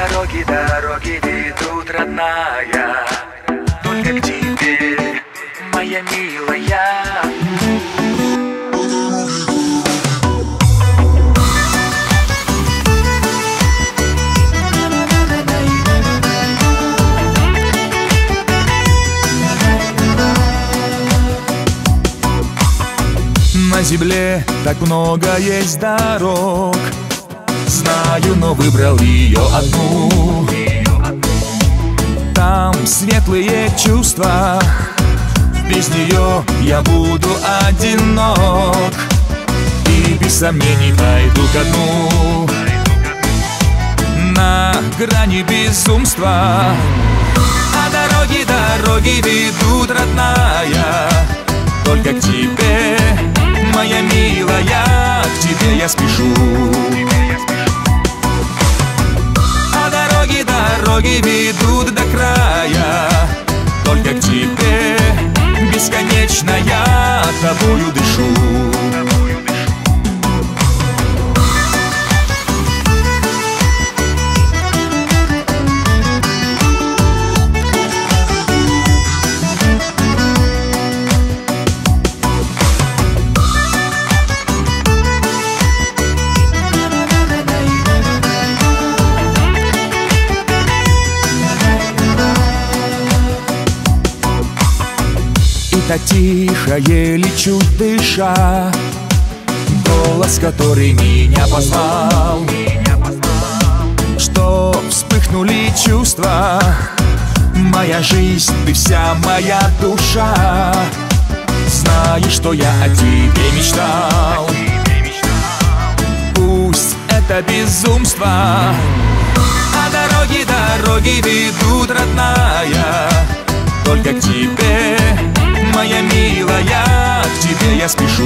дороги, дороги ведут, родная, только к тебе, моя милая. На земле так много есть дорог, знаю, но выбрал ее одну. Там светлые чувства, без нее я буду одинок и без сомнений пойду ко дну. На грани безумства, а дороги, дороги ведут, родная, только к тебе, моя милая, к тебе я спешу. А дороги, дороги ведут до края, только к тебе, бесконечно я тобою дышу. Так тихо, еле чуть дыша, голос, который меня позвал, что вспыхнули чувства, моя жизнь, ты вся моя душа. Знаешь, что я о тебе мечтал, пусть это безумство, а дороги, дороги ведут, родная, только к тебе, моя милая, к тебе я спешу.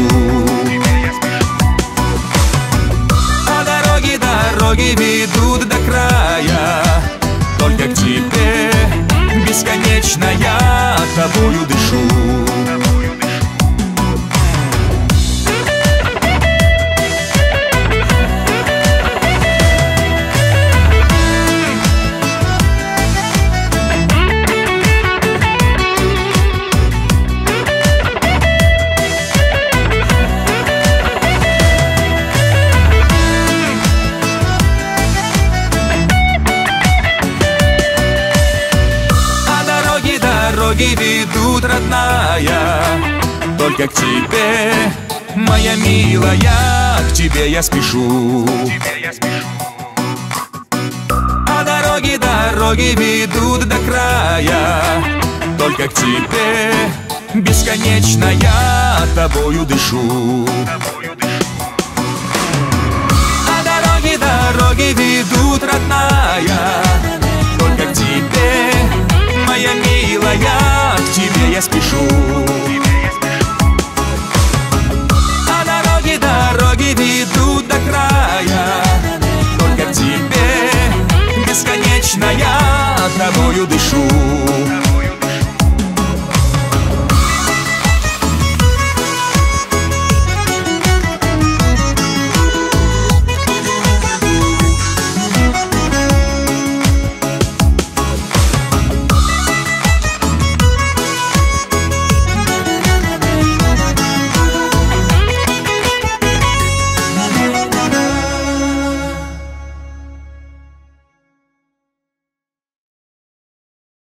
А дороги, дороги ведут до края, только к тебе, бесконечно я тобою дышу. Дороги ведут, родная, только к тебе, моя милая, к тебе я спешу. А дороги, дороги ведут до края, только к тебе, бесконечно я тобою дышу. А дороги, дороги ведут, родная, только к тебе, моя милая, к тебе я спешу.